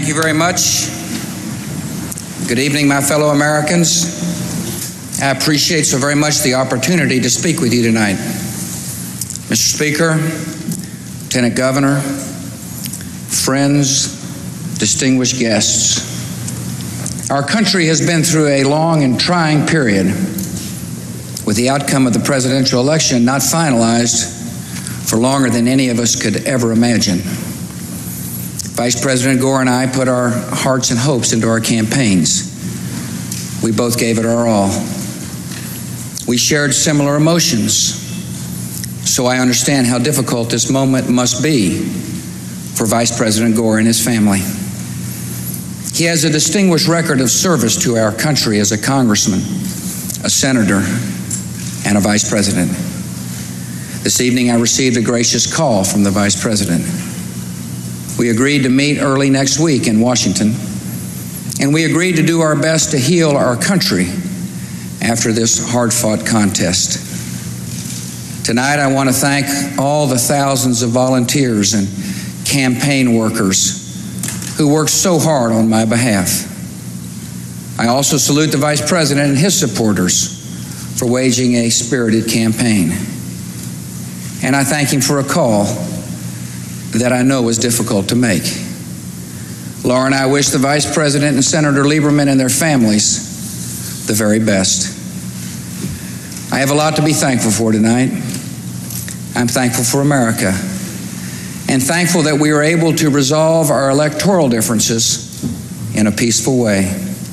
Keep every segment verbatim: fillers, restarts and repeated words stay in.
Thank you very much. Good evening, my fellow Americans. I appreciate so very much the opportunity to speak with you tonight. Mister Speaker, Lieutenant Governor, friends, distinguished guests, our country has been through a long and trying period, with the outcome of the presidential election not finalized for longer than any of us could ever imagine. Vice President Gore and I put our hearts and hopes into our campaigns. We both gave it our all. We shared similar emotions, so I understand how difficult this moment must be for Vice President Gore and his family. He has a distinguished record of service to our country as a congressman, a senator, and a vice president. This evening I received a gracious call from the Vice President. We agreed to meet early next week in Washington, and we agreed to do our best to heal our country after this hard-fought contest. Tonight I want to thank all the thousands of volunteers and campaign workers who worked so hard on my behalf. I also salute the Vice President and his supporters for waging a spirited campaign. And I thank him for a call that I know was difficult to make. Laura and I wish the Vice President and Senator Lieberman and their families the very best. I have a lot to be thankful for tonight. I'm thankful for America, and thankful that we were able to resolve our electoral differences in a peaceful way.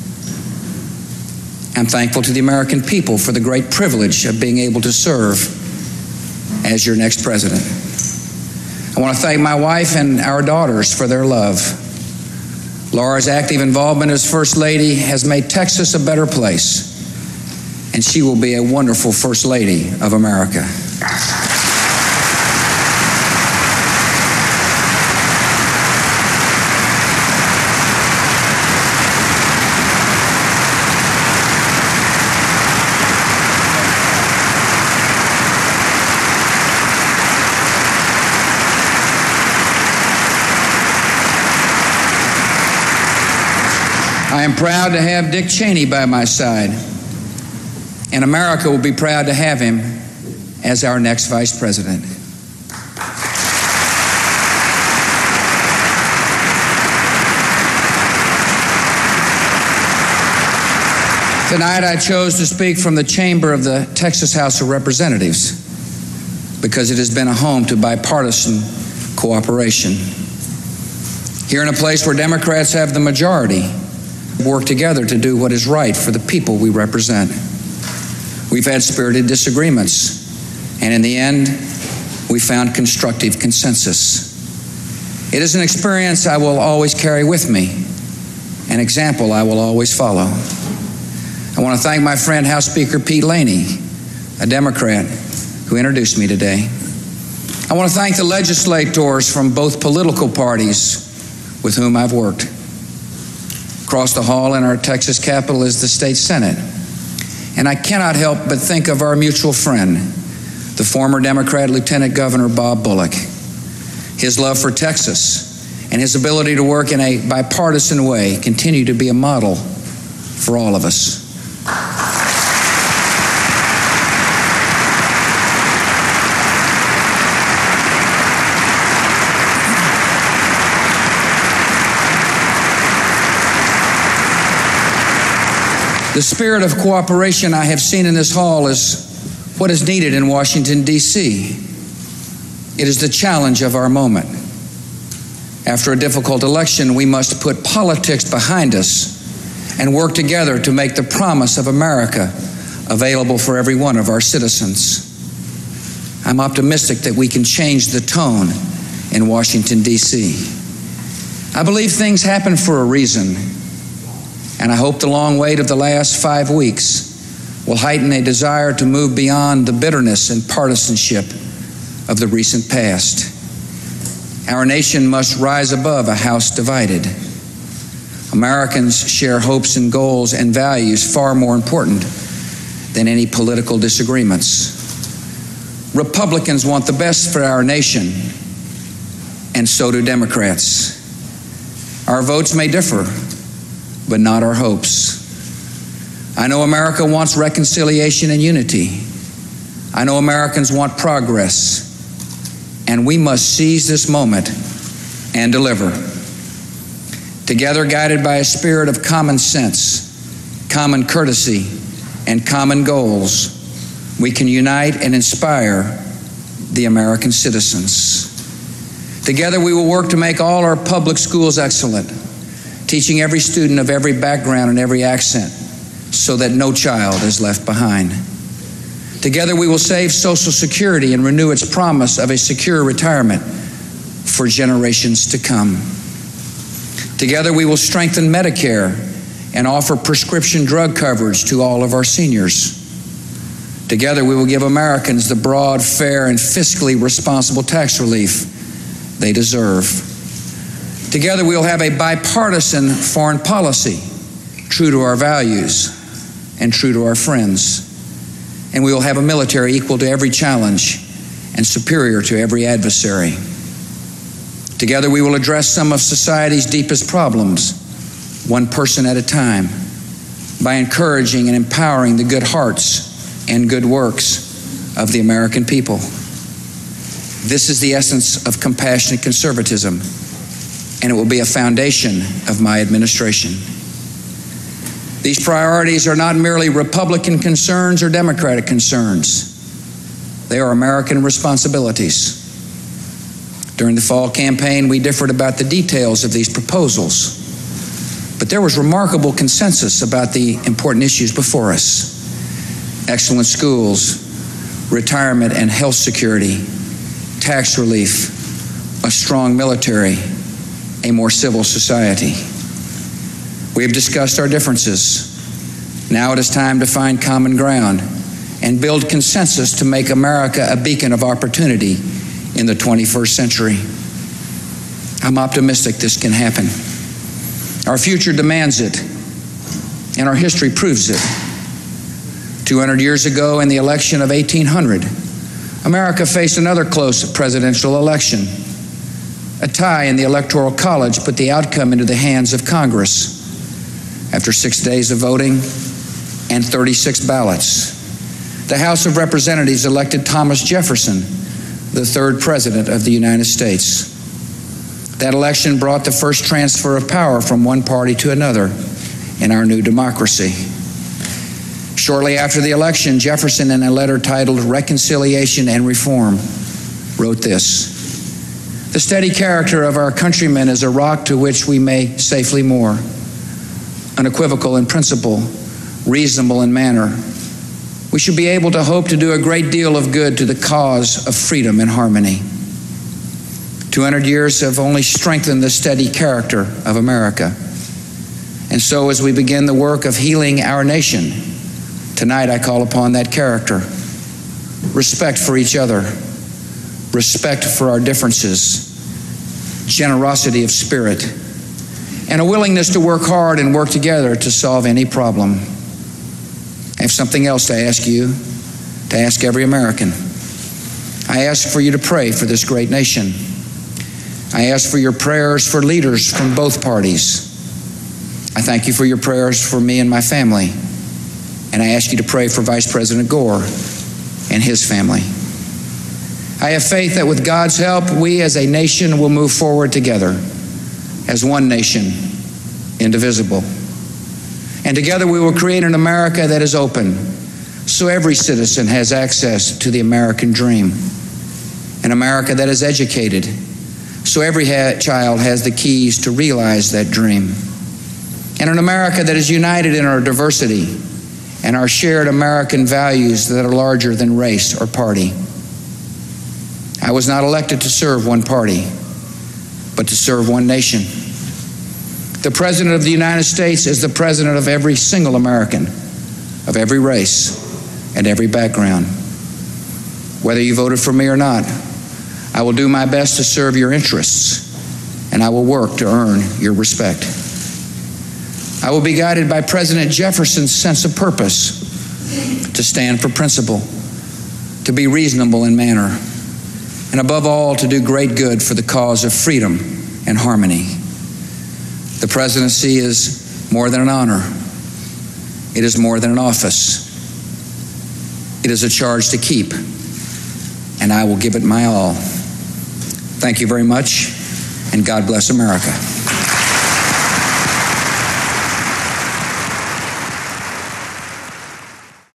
I'm thankful to the American people for the great privilege of being able to serve as your next president. I want to thank my wife and our daughters for their love. Laura's active involvement as First Lady has made Texas a better place, and she will be a wonderful First Lady of America. I am proud to have Dick Cheney by my side, and America will be proud to have him as our next Vice President. Tonight I chose to speak from the chamber of the Texas House of Representatives because it has been a home to bipartisan cooperation. Here in a place where Democrats have the majority, work together to do what is right for the people we represent. We've had spirited disagreements, and in the end, we found constructive consensus. It is an experience I will always carry with me, an example I will always follow. I want to thank my friend House Speaker Pete Laney, a Democrat, who introduced me today. I want to thank the legislators from both political parties with whom I've worked. Across the hall in our Texas Capitol is the state Senate. And I cannot help but think of our mutual friend, the former Democrat Lieutenant Governor Bob Bullock. His love for Texas and his ability to work in a bipartisan way continue to be a model for all of us. The spirit of cooperation I have seen in this hall is what is needed in Washington, D C It is the challenge of our moment. After a difficult election, we must put politics behind us and work together to make the promise of America available for every one of our citizens. I'm optimistic that we can change the tone in Washington, D C I believe things happen for a reason. And I hope the long wait of the last five weeks will heighten a desire to move beyond the bitterness and partisanship of the recent past. Our nation must rise above a house divided. Americans share hopes and goals and values far more important than any political disagreements. Republicans want the best for our nation, and so do Democrats. Our votes may differ, but not our hopes. I know America wants reconciliation and unity. I know Americans want progress, and we must seize this moment and deliver. Together, guided by a spirit of common sense, common courtesy, and common goals, we can unite and inspire the American citizens. Together, we will work to make all our public schools excellent, teaching every student of every background and every accent so that no child is left behind. Together, we will save Social Security and renew its promise of a secure retirement for generations to come. Together, we will strengthen Medicare and offer prescription drug coverage to all of our seniors. Together, we will give Americans the broad, fair, and fiscally responsible tax relief they deserve. Together, we will have a bipartisan foreign policy, true to our values and true to our friends. And we will have a military equal to every challenge and superior to every adversary. Together, we will address some of society's deepest problems, one person at a time, by encouraging and empowering the good hearts and good works of the American people. This is the essence of compassionate conservatism, and it will be a foundation of my administration. These priorities are not merely Republican concerns or Democratic concerns. They are American responsibilities. During the fall campaign, we differed about the details of these proposals, but there was remarkable consensus about the important issues before us: excellent schools, retirement and health security, tax relief, a strong military, a more civil society. We have discussed our differences. Now it is time to find common ground and build consensus to make America a beacon of opportunity in the twenty-first century. I'm optimistic this can happen. Our future demands it, and our history proves it. two hundred years ago, in the election of eighteen hundred, America faced another close presidential election. A tie in the Electoral College put the outcome into the hands of Congress. After six days of voting and thirty-six ballots, the House of Representatives elected Thomas Jefferson, the third president of the United States. That election brought the first transfer of power from one party to another in our new democracy. Shortly after the election, Jefferson, in a letter titled Reconciliation and Reform, wrote this: "The steady character of our countrymen is a rock to which we may safely moor. Unequivocal in principle, reasonable in manner, we should be able to hope to do a great deal of good to the cause of freedom and harmony." two hundred years have only strengthened the steady character of America. And so as we begin the work of healing our nation, tonight I call upon that character: respect for each other, respect for our differences, generosity of spirit, and a willingness to work hard and work together to solve any problem. I have something else to ask you, to ask every American. I ask for you to pray for this great nation. I ask for your prayers for leaders from both parties. I thank you for your prayers for me and my family, and I ask you to pray for Vice President Gore and his family. I have faith that with God's help, we as a nation will move forward together as one nation, indivisible. And together we will create an America that is open, so every citizen has access to the American dream. An America that is educated, so every ha- child has the keys to realize that dream. And an America that is united in our diversity and our shared American values that are larger than race or party. I was not elected to serve one party, but to serve one nation. The President of the United States is the President of every single American, of every race and every background. Whether you voted for me or not, I will do my best to serve your interests, and I will work to earn your respect. I will be guided by President Jefferson's sense of purpose, to stand for principle, to be reasonable in manner, and above all, to do great good for the cause of freedom and harmony. The presidency is more than an honor. It is more than an office. It is a charge to keep, and I will give it my all. Thank you very much, and God bless America.